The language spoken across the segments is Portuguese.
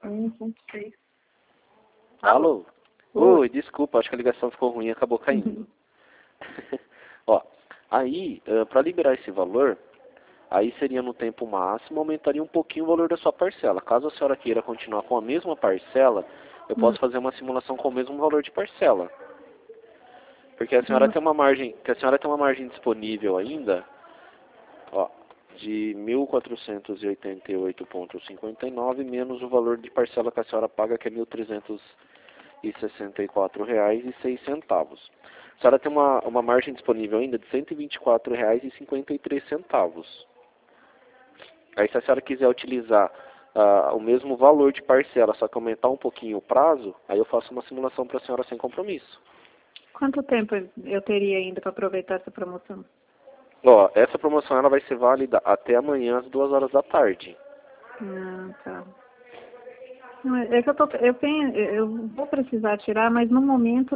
1,6. Alô? Oi, desculpa, acho que a ligação ficou ruim e acabou caindo. Ó, aí, para liberar esse valor, aí seria no tempo máximo, aumentaria um pouquinho o valor da sua parcela. Caso a senhora queira continuar com a mesma parcela, eu posso fazer uma simulação com o mesmo valor de parcela. Porque a senhora tem uma margem, disponível ainda, ó, de 1.488,59 menos o valor de parcela que a senhora paga, que é R$ 1.364,06. A senhora tem uma margem disponível ainda de R$ 124,53. Aí se a senhora quiser utilizar o mesmo valor de parcela, só que aumentar um pouquinho o prazo, aí eu faço uma simulação para a senhora sem compromisso. Quanto tempo eu teria ainda para aproveitar essa promoção? Ó, essa promoção ela vai ser válida até amanhã às 2 horas da tarde. Ah, tá. Não, é que eu vou precisar tirar, mas no momento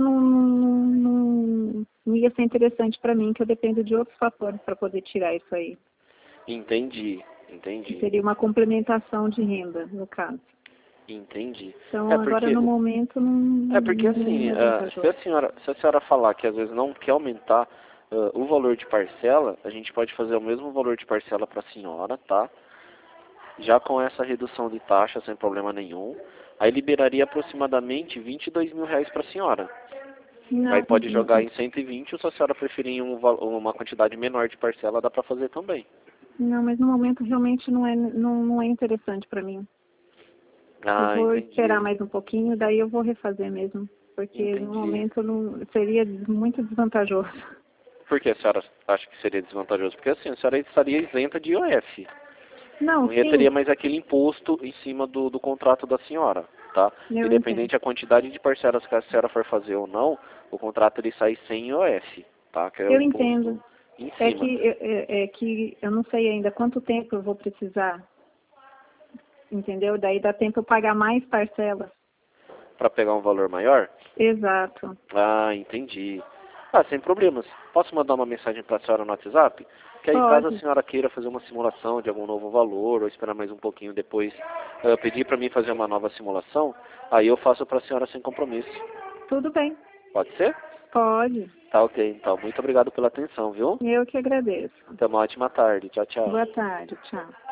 não ia ser interessante para mim, que eu dependo de outros fatores para poder tirar isso aí. Entendi. Seria uma complementação de renda, no caso. Entendi. Então, agora no momento não. É porque assim, se a senhora falar que às vezes não quer aumentar o valor de parcela, a gente pode fazer o mesmo valor de parcela para a senhora, tá? Já com essa redução de taxa sem problema nenhum. Aí liberaria aproximadamente R$ 22.000 para a senhora. Não, Aí pode jogar em 120, ou se a senhora preferir em uma quantidade menor de parcela, dá para fazer também. não, mas no momento realmente não é interessante para mim. Eu vou esperar mais um pouquinho, daí eu vou refazer mesmo. Porque no momento não seria muito desvantajoso. Por que a senhora acha que seria desvantajoso? Porque assim, a senhora estaria isenta de IOF. Não teria mais aquele imposto em cima do contrato da senhora, tá? Independente da quantidade de parcelas que a senhora for fazer ou não, o contrato ele sai sem IOF, tá? Que é o imposto entendo. Em cima. É que eu não sei ainda quanto tempo eu vou precisar, entendeu? Daí dá tempo eu pagar mais parcelas. Para pegar um valor maior? Exato. Ah, entendi. Sem problemas. Posso mandar uma mensagem para a senhora no WhatsApp? Que aí, caso a senhora queira fazer uma simulação de algum novo valor, ou esperar mais um pouquinho depois, pedir para mim fazer uma nova simulação, aí eu faço para a senhora sem compromisso. Tudo bem. Pode ser? Pode. Tá ok, então. Muito obrigado pela atenção, viu? Eu que agradeço. Até uma ótima tarde. Tchau, tchau. Boa tarde. Tchau.